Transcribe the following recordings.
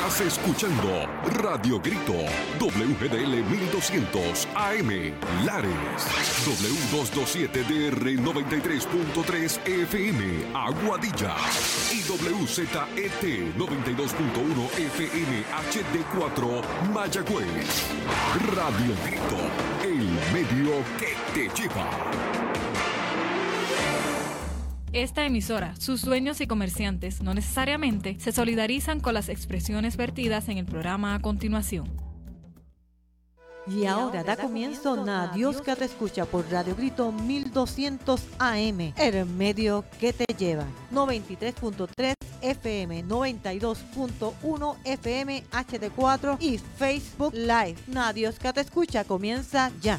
Estás escuchando Radio Grito, WGDL 1200 AM, Lares, W227DR 93.3 FM, Aguadilla, y WZET 92.1 FM HD4, Mayagüez. Radio Grito, el medio que te lleva. Esta emisora, sus dueños y comerciantes no necesariamente se solidarizan con las expresiones vertidas en el programa a continuación. Y ahora da comienzo Na Dios que te escucha por Radio Grito 1200 AM, el medio que te lleva. 93.3 FM, 92.1 FM HD4 y Facebook Live. Na Dios que te escucha comienza ya.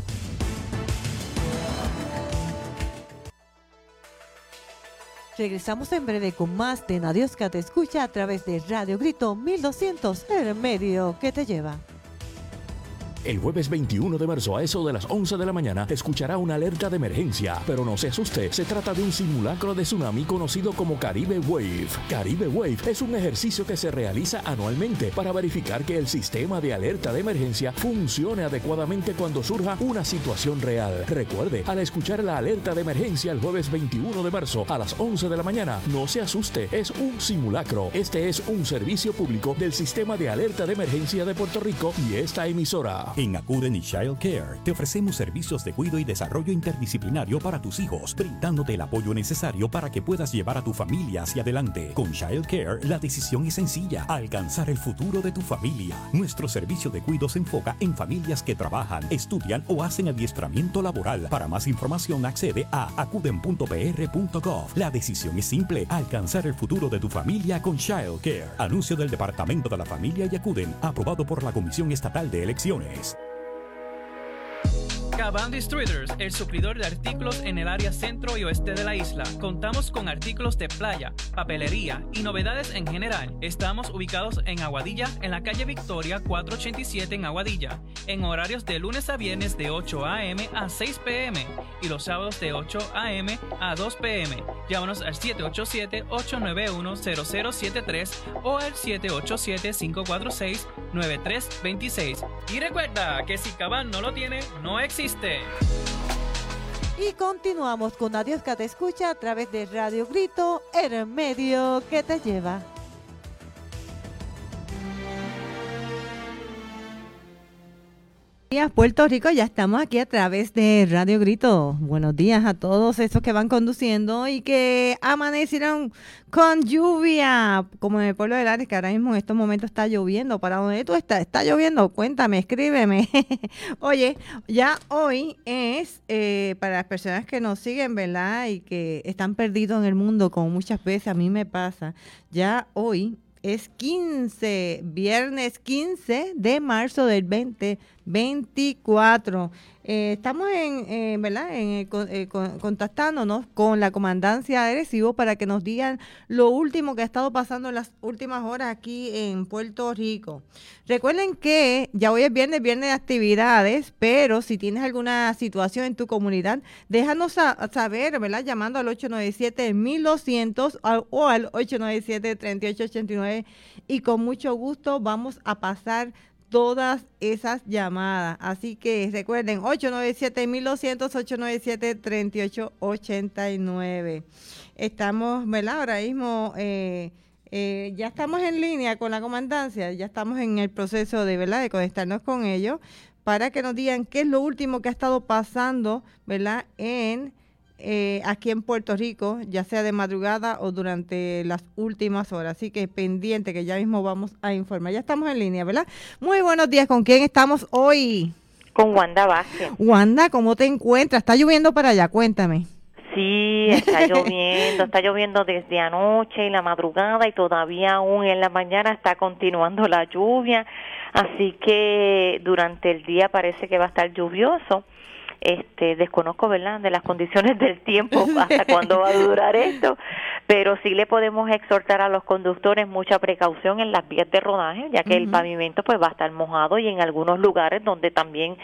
Regresamos en breve con más de Na Dios que te escucha a través de Radio Grito 1200, el medio que te lleva. El jueves 21 de marzo a eso de las 11 de la mañana escuchará una alerta de emergencia, pero no se asuste, se trata de un simulacro de tsunami conocido como Caribe Wave. Caribe Wave es un ejercicio que se realiza anualmente para verificar que el sistema de alerta de emergencia funcione adecuadamente cuando surja una situación real. Recuerde, al escuchar la alerta de emergencia el jueves 21 de marzo a las 11 de la mañana, no se asuste, es un simulacro. Este es un servicio público del Sistema de Alerta de Emergencia de Puerto Rico y esta emisora. En Acuden y Child Care te ofrecemos servicios de cuidado y desarrollo interdisciplinario para tus hijos, brindándote el apoyo necesario para que puedas llevar a tu familia hacia adelante. Con Child Care, la decisión es sencilla: alcanzar el futuro de tu familia. Nuestro servicio de cuidado se enfoca en familias que trabajan, estudian o hacen adiestramiento laboral. Para más información, accede a acuden.pr.gov. La decisión es simple: alcanzar el futuro de tu familia con Child Care. Anuncio del Departamento de la Familia y Acuden, aprobado por la Comisión Estatal de Elecciones. Caban Distributors, el suplidor de artículos en el área centro y oeste de la isla. Contamos con artículos de playa, papelería y novedades en general. Estamos ubicados en Aguadilla, en la calle Victoria 487 en Aguadilla, en horarios de lunes a viernes de 8 a.m. a 6 p.m. y los sábados de 8 a.m. a 2 p.m. Llámanos al 787-891-0073 o al 787-546-9326. Y recuerda que si Caban no lo tiene, no existe. Y continuamos con Na Dios que te escucha a través de Radio Grito, el medio que te lleva. Puerto Rico, ya estamos aquí a través de Radio Grito. Buenos días a todos esos que van conduciendo y que amanecieron con lluvia, como en el pueblo de Lares, que ahora mismo en estos momentos está lloviendo. ¿Para dónde tú estás? ¿Está lloviendo? Cuéntame, escríbeme. Oye, ya hoy es, para las personas que nos siguen, ¿verdad? Y que están perdidos en el mundo, como muchas veces a mí me pasa, ya hoy es viernes 15 de marzo del 2024. Estamos ¿verdad? Contactándonos con la Comandancia de Arecibo para que nos digan lo último que ha estado pasando en las últimas horas aquí en Puerto Rico. Recuerden que ya hoy es viernes de actividades, pero si tienes alguna situación en tu comunidad, déjanos saber, ¿verdad? Llamando al 897-1200 o al 897-3889 y con mucho gusto vamos a pasar todas esas llamadas. Así que recuerden, 897-1200, 897-3889. Estamos, ¿verdad? Ahora mismo ya estamos en línea con la comandancia, ya estamos en el proceso de, ¿verdad?, de conectarnos con ellos para que nos digan qué es lo último que ha estado pasando, ¿verdad?, aquí en Puerto Rico, ya sea de madrugada o durante las últimas horas. Así que pendiente, que ya mismo vamos a informar. Ya estamos en línea, ¿verdad? Muy buenos días. ¿Con quién estamos hoy? Con Wanda Vázquez. Wanda, ¿cómo te encuentras? ¿Está lloviendo para allá? Cuéntame. Sí, está lloviendo desde anoche y la madrugada y todavía aún en la mañana está continuando la lluvia. Así que durante el día parece que va a estar lluvioso. Desconozco, ¿verdad?, de las condiciones del tiempo hasta cuándo va a durar esto, pero sí le podemos exhortar a los conductores mucha precaución en las vías de rodaje, ya que el pavimento pues va a estar mojado y en algunos lugares donde también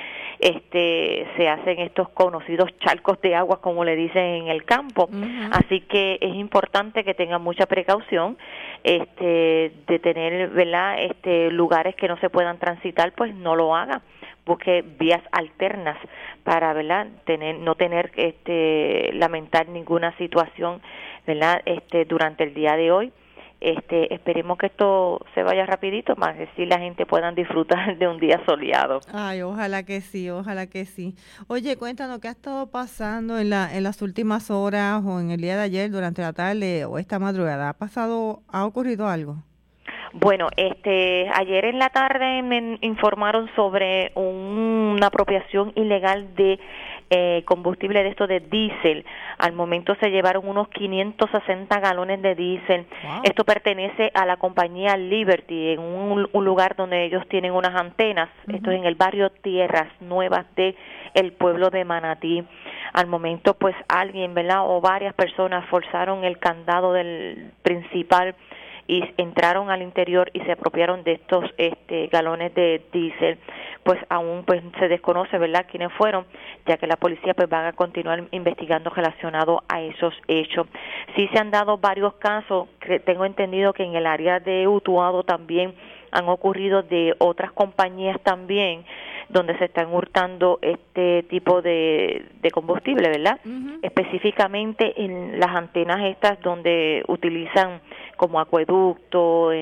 se hacen estos conocidos charcos de agua, como le dicen en el campo. Así que es importante que tengan mucha precaución. de tener, ¿verdad?, lugares que no se puedan transitar, pues no lo haga. Busque vías alternas para, ¿verdad?, no tener lamentar ninguna situación, ¿verdad?, durante el día de hoy. Esperemos que esto se vaya rapidito, más que si la gente puedan disfrutar de un día soleado. Ay, ojalá que sí, ojalá que sí. Oye, cuéntanos, ¿qué ha estado pasando en las últimas horas o en el día de ayer, durante la tarde o esta madrugada? ¿Ha ocurrido algo? Bueno, ayer en la tarde me informaron sobre una apropiación ilegal de combustible de esto de diésel. Al momento se llevaron unos 560 galones de diésel. Wow. Esto pertenece a la compañía Liberty, en un lugar donde ellos tienen unas antenas. Uh-huh. Esto es en el barrio Tierras Nuevas de el pueblo de Manatí. Al momento, pues alguien, ¿verdad?, o varias personas forzaron el candado del principal y entraron al interior y se apropiaron de estos galones de diésel. Pues aún pues se desconoce, ¿verdad?, quiénes fueron, ya que la policía pues va a continuar investigando relacionado a esos hechos. Sí se han dado varios casos, que tengo entendido que en el área de Utuado también han ocurrido de otras compañías también, donde se están hurtando este tipo de combustible, ¿verdad? Uh-huh. Específicamente en las antenas estas donde utilizan como Acueducto,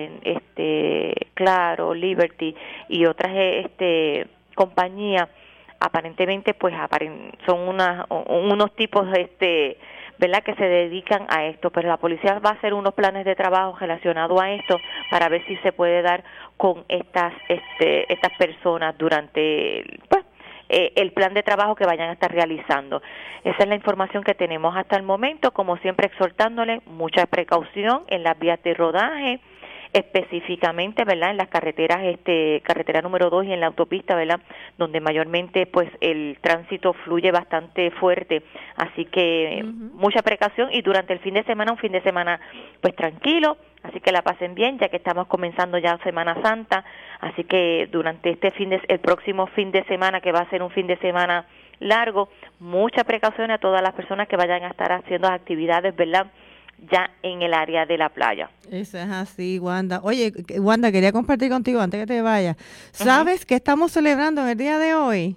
Claro, Liberty y otras compañías, aparentemente pues son unos tipos ¿verdad?, que se dedican a esto, pero la policía va a hacer unos planes de trabajo relacionados a esto para ver si se puede dar con estas personas durante el plan de trabajo que vayan a estar realizando. Esa es la información que tenemos hasta el momento, como siempre exhortándole mucha precaución en las vías de rodaje, específicamente, ¿verdad?, en las carreteras, carretera número 2 y en la autopista, ¿verdad?, donde mayormente pues el tránsito fluye bastante fuerte, así que mucha precaución, y durante el fin de semana, un fin de semana pues tranquilo, así que la pasen bien, ya que estamos comenzando ya Semana Santa, así que durante el próximo fin de semana, que va a ser un fin de semana largo, mucha precaución a todas las personas que vayan a estar haciendo actividades, ¿verdad?, ya en el área de la playa. Eso es así, Wanda. Oye, Wanda, quería compartir contigo antes que te vayas. ¿Sabes qué estamos celebrando en el día de hoy?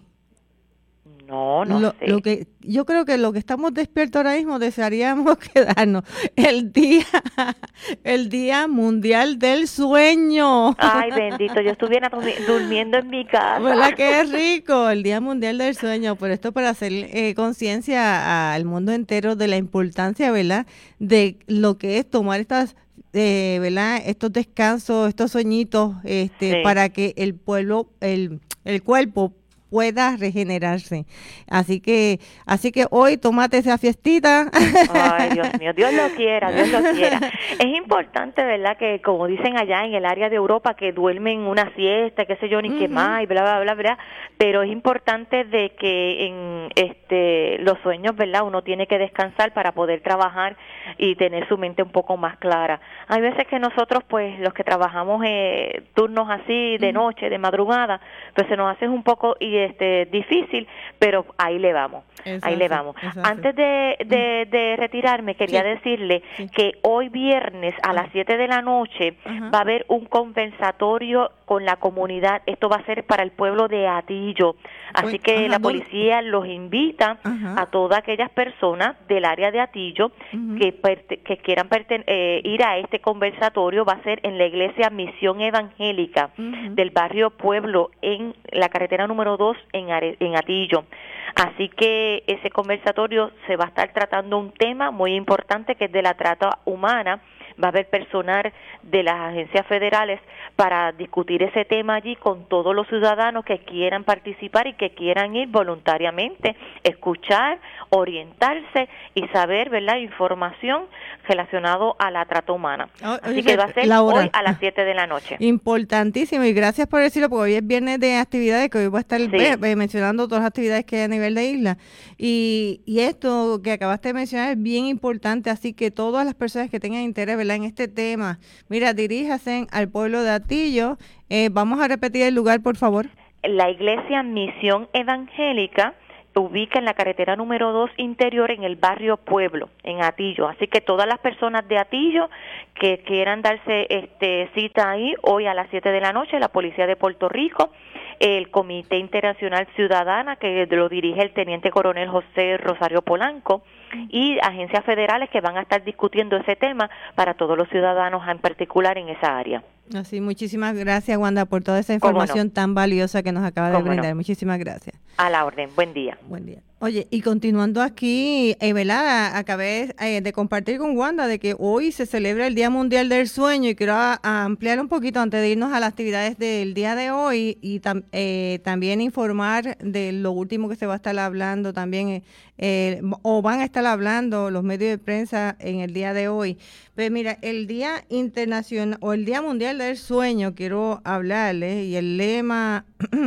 No sé. Yo creo que lo que estamos despiertos ahora mismo desearíamos quedarnos el Día Mundial del Sueño. Ay, bendito, yo estuviera durmiendo en mi casa. ¿Verdad que es rico? El Día Mundial del Sueño, pero esto para hacer conciencia al mundo entero de la importancia, ¿verdad?, de lo que es tomar estas ¿verdad?, estos descansos, estos sueñitos, sí, para que el cuerpo pueda regenerarse. Así que hoy tómate esa fiestita. Ay, Dios mío, Dios lo quiera. Es importante, ¿verdad?, que como dicen allá en el área de Europa, que duermen una siesta, qué sé yo, ni qué más, y bla, bla, bla, bla, pero es importante de que en los sueños, ¿verdad?, uno tiene que descansar para poder trabajar y tener su mente un poco más clara. Hay veces que nosotros, pues, los que trabajamos turnos así, de noche, de madrugada, pues se nos hace un poco difícil, pero ahí le vamos. Antes de retirarme, quería decirle que hoy viernes a las 7 de la noche va a haber un conversatorio con la comunidad. Esto va a ser para el pueblo de Atillo. Así que la policía los invita a todas aquellas personas del área de Atillo que quieran ir a este conversatorio. Va a ser en la iglesia Misión Evangélica del barrio Pueblo, en la carretera número 2 en Atillo. Así que ese conversatorio se va a estar tratando un tema muy importante, que es de la trata humana. Va a haber personal de las agencias federales para discutir ese tema allí con todos los ciudadanos que quieran participar y que quieran ir voluntariamente, escuchar, orientarse y saber, ¿verdad?, información relacionado a la trata humana. Así que va a ser hoy a las 7 de la noche. Importantísimo, y gracias por decirlo, porque hoy es viernes de actividades, que hoy voy a estar mencionando todas las actividades que hay a nivel de isla. Y esto que acabaste de mencionar es bien importante, así que todas las personas que tengan interés, ¿verdad?, en este tema, mira, diríjase al pueblo de Atillo. Vamos a repetir el lugar, por favor. La iglesia Misión Evangélica, ubica en la carretera número 2 interior en el barrio Pueblo, en Atillo. Así que todas las personas de Atillo que quieran darse cita ahí hoy a las 7 de la noche, la Policía de Puerto Rico, el Comité Internacional Ciudadana, que lo dirige el Teniente Coronel José Rosario Polanco, y agencias federales que van a estar discutiendo ese tema para todos los ciudadanos en particular en esa área. Así, muchísimas gracias, Wanda, por toda esa información tan valiosa que nos acaba de brindar. Muchísimas gracias. A la orden. Buen día. Buen día. Oye, y continuando aquí, ¿verdad? Acabé de compartir con Wanda de que hoy se celebra el Día Mundial del Sueño y quiero ampliar un poquito antes de irnos a las actividades del día de hoy y también informar de lo último que se va a estar hablando también, o van a estar hablando los medios de prensa en el día de hoy. Pues mira, el Día Internacional o el Día Mundial del Sueño, quiero hablarles, y el lema...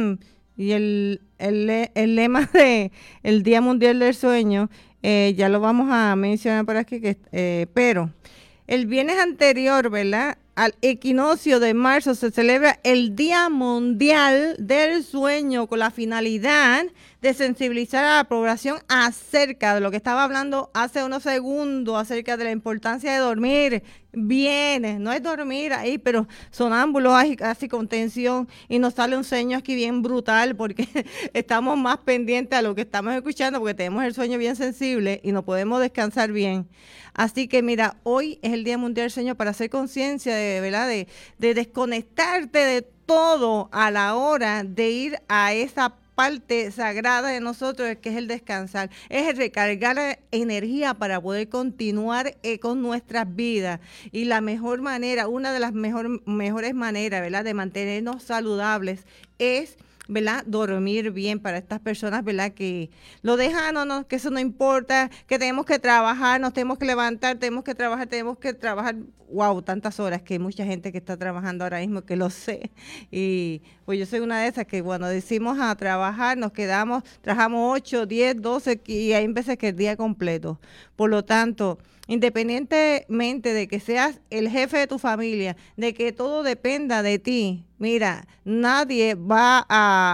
Y el lema de el Día Mundial del Sueño, ya lo vamos a mencionar por aquí, pero el viernes anterior, ¿verdad?, al equinoccio de marzo se celebra el Día Mundial del Sueño con la finalidad de sensibilizar a la población acerca de lo que estaba hablando hace unos segundos, acerca de la importancia de dormir bien. No es dormir ahí, pero sonámbulos, así con tensión, y nos sale un sueño aquí bien brutal porque estamos más pendientes a lo que estamos escuchando porque tenemos el sueño bien sensible y no podemos descansar bien. Así que mira, hoy es el Día Mundial del Sueño para hacer conciencia ¿verdad? De desconectarte de todo a la hora de ir a esa parte sagrada de nosotros, que es el descansar, es el recargar energía para poder continuar con nuestras vidas. Y la mejor manera, una de las mejores maneras, ¿verdad?, de mantenernos saludables es, ¿verdad?, dormir bien para estas personas, ¿verdad?, que lo dejan, no, que eso no importa, que tenemos que trabajar, nos tenemos que levantar, tenemos que trabajar, wow, tantas horas, que hay mucha gente que está trabajando ahora mismo, que lo sé, y pues yo soy una de esas que cuando decimos a trabajar, nos quedamos, trabajamos 8, 10, 12, y hay veces que el día completo. Por lo tanto, independientemente de que seas el jefe de tu familia, de que todo dependa de ti, mira, nadie va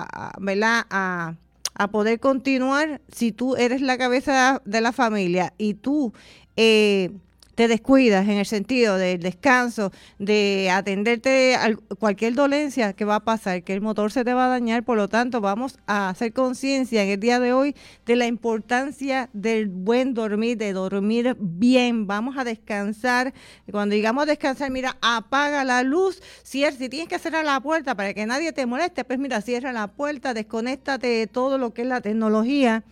a poder continuar si tú eres la cabeza de la familia y tú te descuidas en el sentido del descanso, de atenderte a cualquier dolencia que va a pasar, que el motor se te va a dañar. Por lo tanto, vamos a hacer conciencia en el día de hoy de la importancia del buen dormir, de dormir bien. Vamos a descansar. Cuando digamos descansar, mira, apaga la luz. Si tienes que cerrar la puerta para que nadie te moleste, pues mira, cierra la puerta, desconéctate de todo lo que es la tecnología.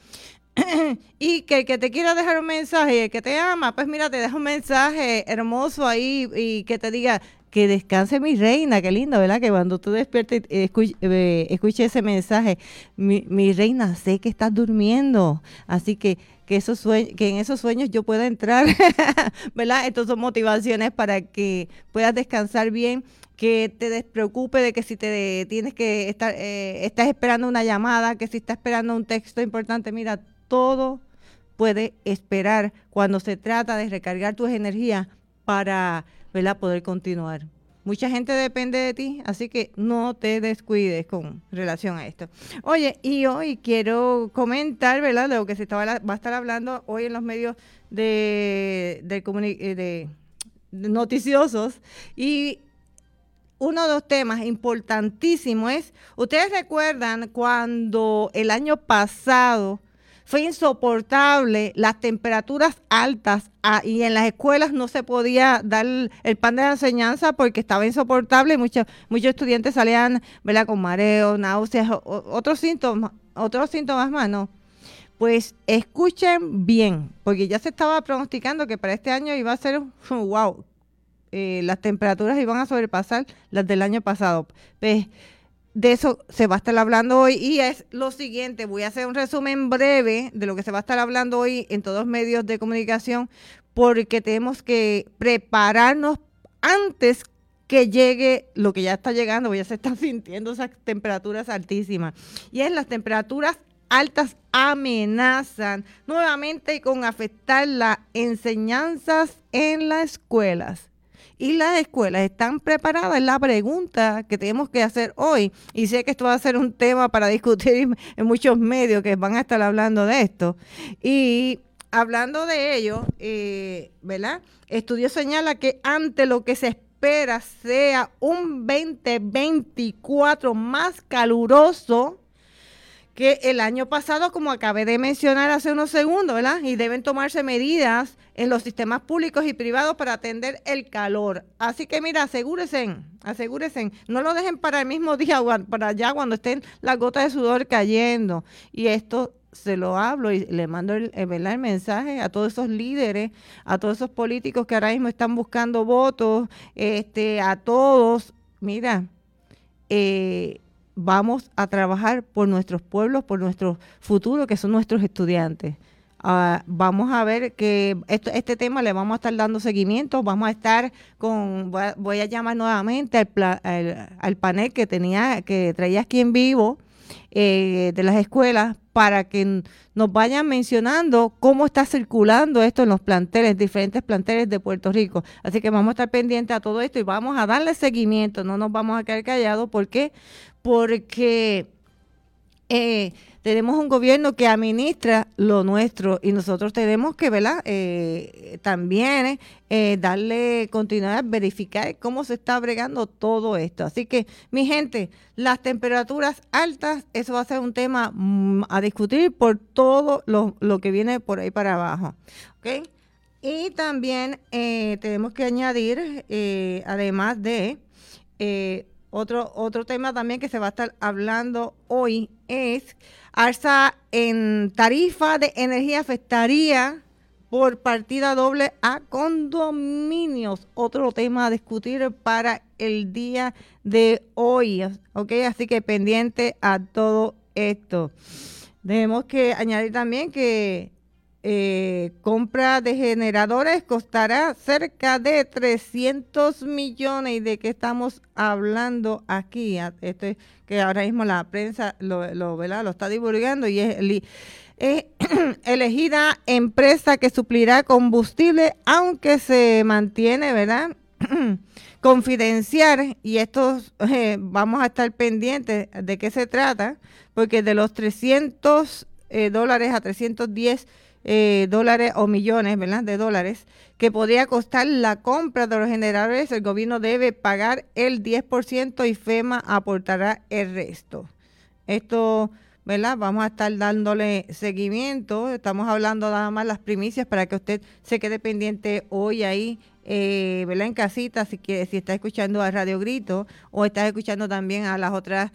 Y que el que te quiera dejar un mensaje y el que te ama, pues mira, te deja un mensaje hermoso ahí y que te diga que descanse mi reina. Qué lindo, ¿verdad? Que cuando tú despiertes escuche ese mensaje, mi reina, sé que estás durmiendo, así que en esos sueños yo pueda entrar, ¿verdad? Estas son motivaciones para que puedas descansar bien, que te despreocupe de que si te tienes que estás esperando una llamada, que si estás esperando un texto importante, mira, todo puede esperar cuando se trata de recargar tus energías para, ¿verdad?, poder continuar. Mucha gente depende de ti, así que no te descuides con relación a esto. Oye, y hoy quiero comentar, ¿verdad?, de lo que va a estar hablando hoy en los medios de noticiosos. Y uno de los temas importantísimos es, ustedes recuerdan cuando el año pasado fue insoportable las temperaturas altas y en las escuelas no se podía dar el pan de la enseñanza porque estaba insoportable y muchos estudiantes salían, ¿verdad?, con mareos, náuseas, otros síntomas más, ¿no? Pues escuchen bien, porque ya se estaba pronosticando que para este año iba a ser, wow, las temperaturas iban a sobrepasar las del año pasado. Pues, de eso se va a estar hablando hoy y es lo siguiente. Voy a hacer un resumen breve de lo que se va a estar hablando hoy en todos los medios de comunicación porque tenemos que prepararnos antes que llegue lo que ya está llegando, ya se están sintiendo esas temperaturas altísimas. Y es las temperaturas altas amenazan nuevamente con afectar las enseñanzas en las escuelas. y las escuelas están preparadas, es la pregunta que tenemos que hacer hoy. Y sé que esto va a ser un tema para discutir en muchos medios que van a estar hablando de esto. Y hablando de ello, ¿verdad? Estudio señala que ante lo que se espera sea un 2024 más caluroso que el año pasado, como acabé de mencionar hace unos segundos, ¿verdad? Y deben tomarse medidas en los sistemas públicos y privados para atender el calor. Así que mira, asegúrense, no lo dejen para el mismo día, para allá cuando estén las gotas de sudor cayendo. Y esto se lo hablo y le mando el mensaje a todos esos líderes, a todos esos políticos que ahora mismo están buscando votos, a todos, mira, vamos a trabajar por nuestros pueblos, por nuestro futuro, que son nuestros estudiantes. Vamos a ver que este tema le vamos a estar dando seguimiento, vamos a estar voy a llamar nuevamente al panel que traía aquí en vivo, de las escuelas, para que nos vayan mencionando cómo está circulando esto en los planteles, diferentes planteles de Puerto Rico. Así que vamos a estar pendientes a todo esto y vamos a darle seguimiento, no nos vamos a quedar callados. ¿Por qué? Porque tenemos un gobierno que administra lo nuestro y nosotros tenemos que, ¿verdad? También darle continuidad, verificar cómo se está bregando todo esto. Así que, mi gente, las temperaturas altas, eso va a ser un tema a discutir por todo lo que viene por ahí para abajo. ¿Ok? Y también tenemos que añadir, además de otro tema también que se va a estar hablando hoy, es alza en tarifa de energía afectaría por partida doble a condominios. Otro tema a discutir para el día de hoy. ¿Ok? Así que pendiente a todo esto. Tenemos que añadir también que compra de generadores costará cerca de 300 millones. ¿Y de qué estamos hablando aquí? Que ahora mismo la prensa ¿verdad? Lo está divulgando y es elegida empresa que suplirá combustible, aunque se mantiene, ¿verdad? Confidencial, y esto vamos a estar pendientes de qué se trata, porque de los $300 a 310 dólares o millones, ¿verdad? de dólares que podría costar la compra de los generadores, el gobierno debe pagar el 10% y FEMA aportará el resto. Esto, ¿verdad? Vamos a estar dándole seguimiento. Estamos hablando nada más las primicias para que usted se quede pendiente hoy ahí, ¿verdad? En casita, si está escuchando a Radio Grito o estás escuchando también a las otras,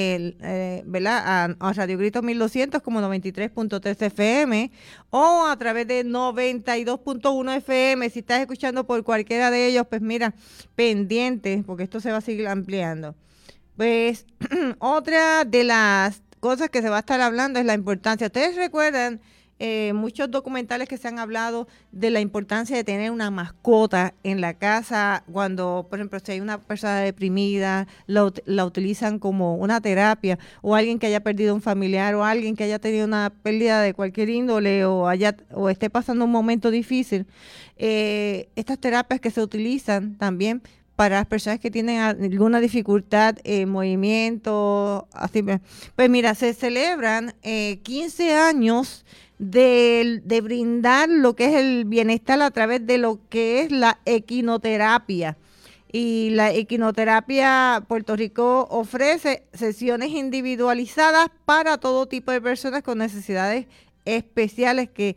¿verdad? A Radio Grito 1200 como 93.3 FM o a través de 92.1 FM. Si estás escuchando por cualquiera de ellos, pues mira, pendiente, porque esto se va a seguir ampliando. Pues otra de las cosas que se va a estar hablando es la importancia. Ustedes recuerdan muchos documentales que se han hablado de la importancia de tener una mascota en la casa cuando, por ejemplo, si hay una persona deprimida, la utilizan como una terapia, o alguien que haya perdido un familiar, o alguien que haya tenido una pérdida de cualquier índole, o esté pasando un momento difícil. Estas terapias que se utilizan también para las personas que tienen alguna dificultad en movimiento, así, pues mira, se celebran 15 años de brindar lo que es el bienestar a través de lo que es la equinoterapia. Y la equinoterapia, Puerto Rico ofrece sesiones individualizadas para todo tipo de personas con necesidades especiales, que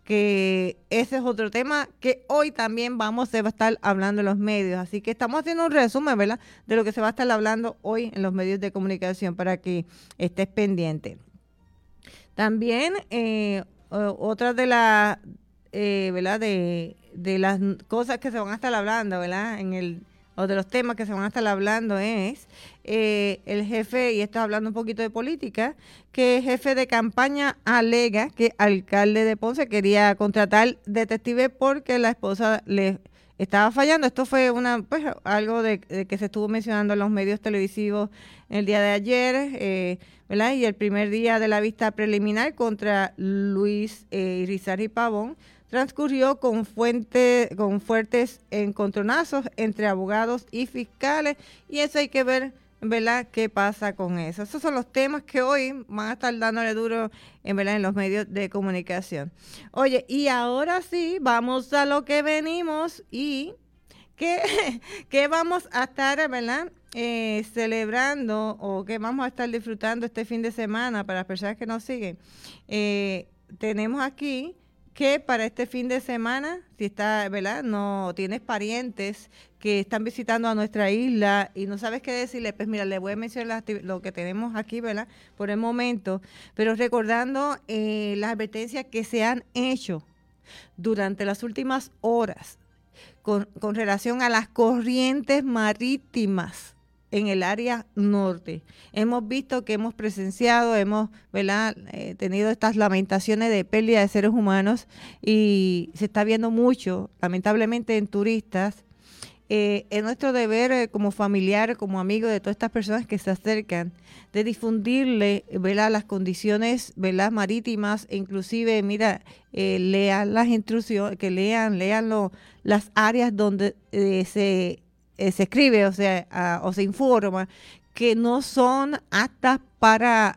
ese es otro tema que hoy también se va a estar hablando en los medios. Así que estamos haciendo un resumen, ¿verdad?, de lo que se va a estar hablando hoy en los medios de comunicación para que estés pendiente. También otra de las, ¿verdad?, de las cosas que se van a estar hablando, ¿verdad?, o de los temas que se van a estar hablando es el jefe, y esto hablando un poquito de política, que el jefe de campaña alega que el alcalde de Ponce quería contratar detectives porque la esposa le estaba fallando. Esto fue algo de que se estuvo mencionando en los medios televisivos el día de ayer, ¿verdad? Y el primer día de la vista preliminar contra Luis Irizarry Pavón, transcurrió con fuertes encontronazos entre abogados y fiscales, y eso hay que ver, ¿verdad?, qué pasa con eso. Esos son los temas que hoy van a estar dándole duro, ¿verdad?, en los medios de comunicación. Oye, y ahora sí, vamos a lo que venimos y que vamos a estar, ¿verdad?, celebrando, o que vamos a estar disfrutando este fin de semana para las personas que nos siguen. Tenemos aquí que para este fin de semana, si está, ¿verdad?, no tienes parientes que están visitando a nuestra isla y no sabes qué decirle, pues mira, le voy a mencionar lo que tenemos aquí, ¿verdad?, por el momento, pero recordando las advertencias que se han hecho durante las últimas horas con relación a las corrientes marítimas en el área norte. Hemos visto que hemos presenciado, ¿verdad?, tenido estas lamentaciones de pérdida de seres humanos, y se está viendo mucho, lamentablemente, en turistas. Es nuestro deber como familiar, como amigo de todas estas personas que se acercan, de difundirle, ¿verdad?, las condiciones, ¿verdad?, marítimas, e inclusive, mira, lean las instrucciones, que lean las áreas donde se escribe, o sea, o se informa que no son aptas para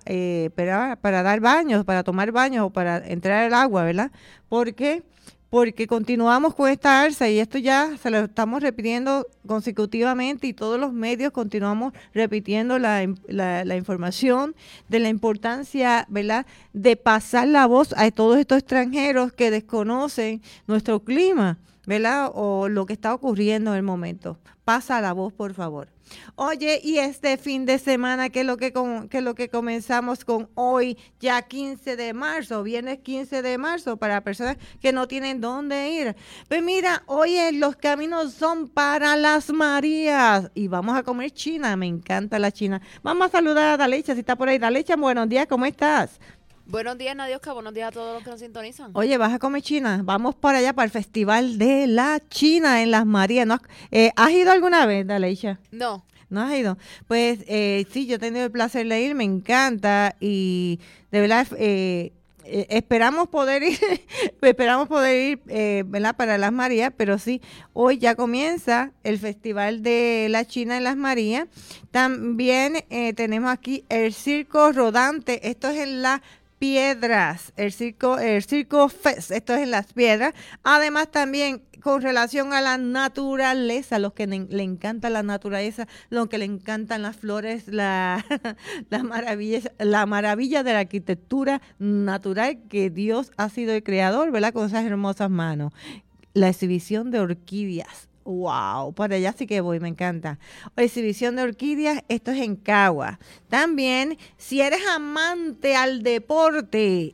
dar baños, para tomar baños o para entrar al agua, ¿verdad? Porque continuamos con esta alza, y esto ya se lo estamos repitiendo consecutivamente, y todos los medios continuamos repitiendo la información de la importancia, ¿verdad?, de pasar la voz a todos estos extranjeros que desconocen nuestro clima, ¿verdad?, o lo que está ocurriendo en el momento. Pasa la voz, por favor. Oye, y este fin de semana, ¿qué es lo que comenzamos con hoy, ya 15 de marzo, viernes 15 de marzo, para personas que no tienen dónde ir? Pues mira, hoy los caminos son para las Marías, y vamos a comer china, me encanta la china. Vamos a saludar a Dalecha, si está por ahí. Dalecha, buenos días, ¿cómo estás? Buenos días, Nadioska. Buenos días a todos los que nos sintonizan. Oye, ¿vas a comer china? Vamos para allá, para el Festival de la China en Las Marías. ¿No? ¿Has ido alguna vez, Dalecha? No. ¿No has ido? Pues sí, yo he tenido el placer de ir, me encanta, y de verdad esperamos poder ir, ¿verdad?, para Las Marías, pero sí, hoy ya comienza el Festival de la China en Las Marías. También tenemos aquí el Circo Rodante, esto es en Las Piedras, el Circo Fest, esto es en Las Piedras. Además, también con relación a la naturaleza, los que le encanta la naturaleza, los que le encantan las flores, la maravilla de la arquitectura natural que Dios ha sido el creador, ¿verdad?, con esas hermosas manos. La exhibición de orquídeas. Wow, para allá sí que voy, me encanta. Exhibición de orquídeas, esto es en Cagua. También, si eres amante al deporte,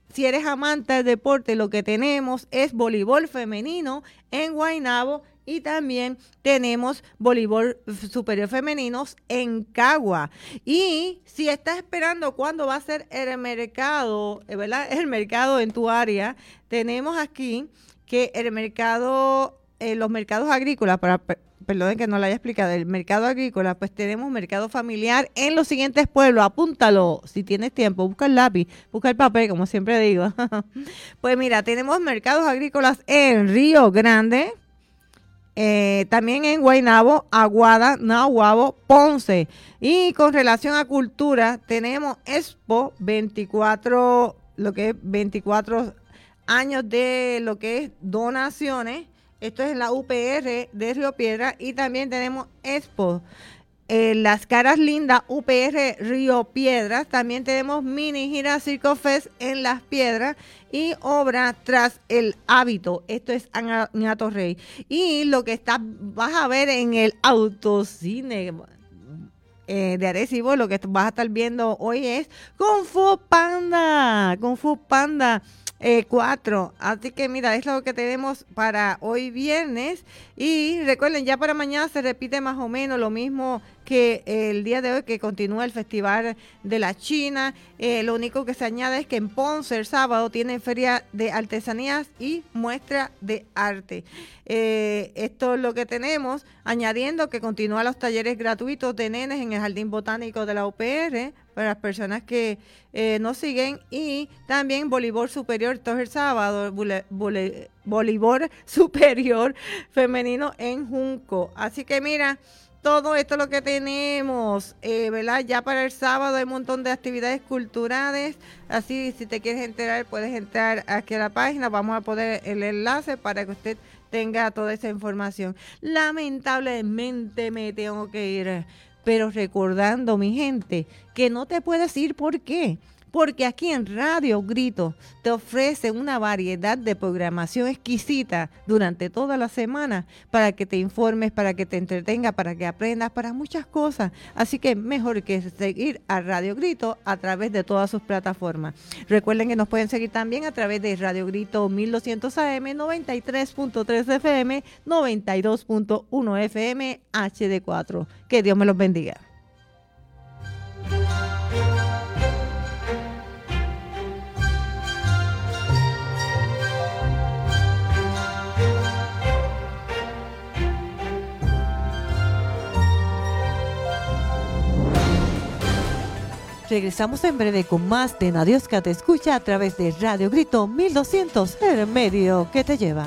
lo que tenemos es voleibol femenino en Guaynabo, y también tenemos voleibol superior femeninos en Cagua. Y si estás esperando cuándo va a ser el mercado, ¿verdad?, el mercado en tu área, tenemos aquí que el mercado, los mercados agrícolas, perdonen que no lo haya explicado, el mercado agrícola, pues tenemos mercado familiar en los siguientes pueblos. Apúntalo, si tienes tiempo, busca el lápiz, busca el papel, como siempre digo. Pues mira, tenemos mercados agrícolas en Río Grande, también en Guaynabo, Aguada, Nahuabo, Ponce. Y con relación a cultura, tenemos Expo 24, lo que es 24 años de lo que es donaciones. Esto es en la UPR de Río Piedra, y también tenemos Expo, Las Caras Lindas, UPR Río Piedras. También tenemos mini gira Circo Fest en Las Piedras, y obra Tras el Hábito. Esto es en Atorrey. Y lo que vas a ver en el autocine de Arecibo, lo que vas a estar viendo hoy es Kung Fu Panda. 4. Así que mira, es lo que tenemos para hoy viernes. Y recuerden, ya para mañana se repite más o menos lo mismo que el día de hoy que continúa el Festival de la China. Lo único que se añade es que en Ponce el sábado tienen feria de artesanías y muestra de arte. Esto es lo que tenemos, añadiendo que continúan los talleres gratuitos de nenes en el Jardín Botánico de la UPR para las personas que nos siguen, y también voleibol superior, todo el sábado, voleibol superior femenino en Junco. Así que mira, todo esto es lo que tenemos, ¿verdad? Ya para el sábado hay un montón de actividades culturales, así si te quieres enterar puedes entrar aquí a la página, vamos a poner el enlace para que usted tenga toda esa información. Lamentablemente me tengo que ir, pero recordando, mi gente, que no te puedes ir. ¿Por qué? Porque aquí en Radio Grito te ofrece una variedad de programación exquisita durante toda la semana para que te informes, para que te entretengas, para que aprendas, para muchas cosas. Así que mejor que seguir a Radio Grito a través de todas sus plataformas. Recuerden que nos pueden seguir también a través de Radio Grito 1200 AM, 93.3 FM, 92.1 FM, HD4. Que Dios me los bendiga. Regresamos en breve con más de Nadiosca Te Escucha a través de Radio Grito 1200, el medio que te lleva.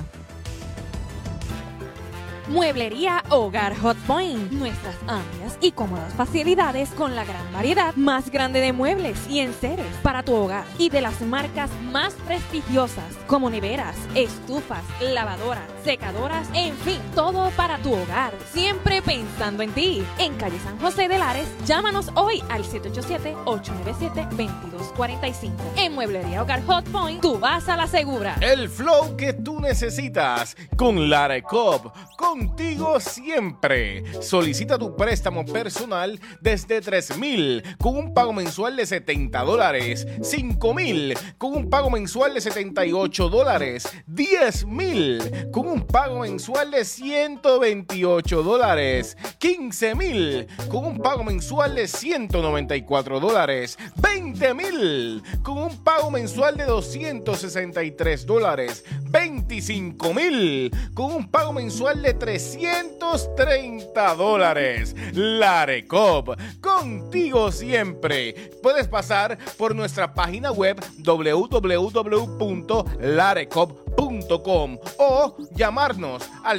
Mueblería Hogar Hot Point. Nuestras amplias y cómodas facilidades con la gran variedad más grande de muebles y enseres para tu hogar y de las marcas más prestigiosas como neveras, estufas, lavadoras, secadoras, en fin, todo para tu hogar. Siempre pensando en ti. En calle San José de Lares, llámanos hoy al 787-897-2245. En Mueblería Hogar Hot Point, tú vas a la segura. El flow que tú necesitas con Larecop. Contigo siempre. Solicita tu préstamo personal desde $3,000 con un pago mensual de $70, $5,000 con un pago mensual de $78, $10,000 con un pago mensual de $128, $15,000 con un pago mensual de $194, $20,000 con un pago mensual de $263, $25,000 con un pago mensual de $330. Larecop, contigo siempre. Puedes pasar por nuestra página web www.larecop.com o llamarnos al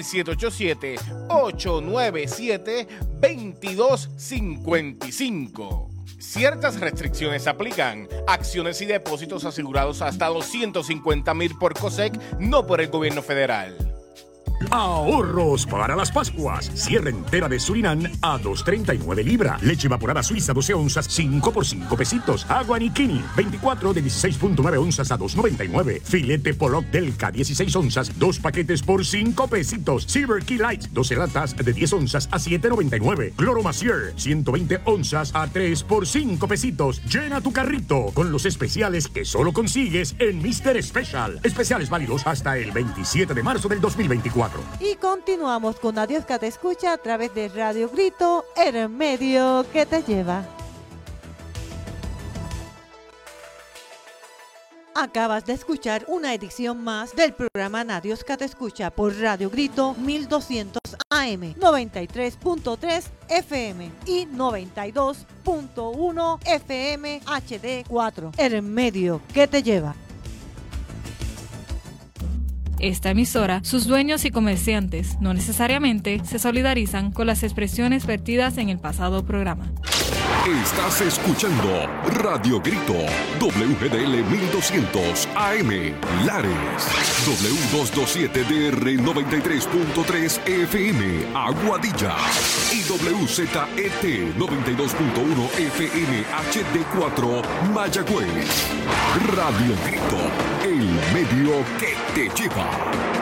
787-897-2255. Ciertas restricciones aplican. Acciones y depósitos asegurados hasta $250,000 por COSEC, no por el gobierno federal. Ahorros para las Pascuas. Sierra entera de Surinam a $2.39 libra. Leche evaporada suiza 12 onzas 5 por 5 pesitos. Agua Nikini 24 de 16.9 onzas a $2.99. Filete Pollock Delca 16 onzas 2 paquetes por 5 pesitos. Silver Key Light 12 latas de 10 onzas a $7.99. Cloro Macier 120 onzas a 3 por 5 pesitos. Llena tu carrito con los especiales que solo consigues en Mr. Special. Especiales válidos hasta el 27 de marzo del 2024. Y continuamos con Nadiosca Te Escucha a través de Radio Grito, el medio que te lleva. Acabas de escuchar una edición más del programa Nadiosca Te Escucha por Radio Grito 1200 AM, 93.3 FM y 92.1 FM HD4, el medio que te lleva. Esta emisora, sus dueños y comerciantes no necesariamente se solidarizan con las expresiones vertidas en el pasado programa. Estás escuchando Radio Grito, WGDL 1200 AM, Lares, W227DR 93.3 FM, Aguadilla, y WZET 92.1 FM HD4, Mayagüez. Radio Grito, el medio que te lleva.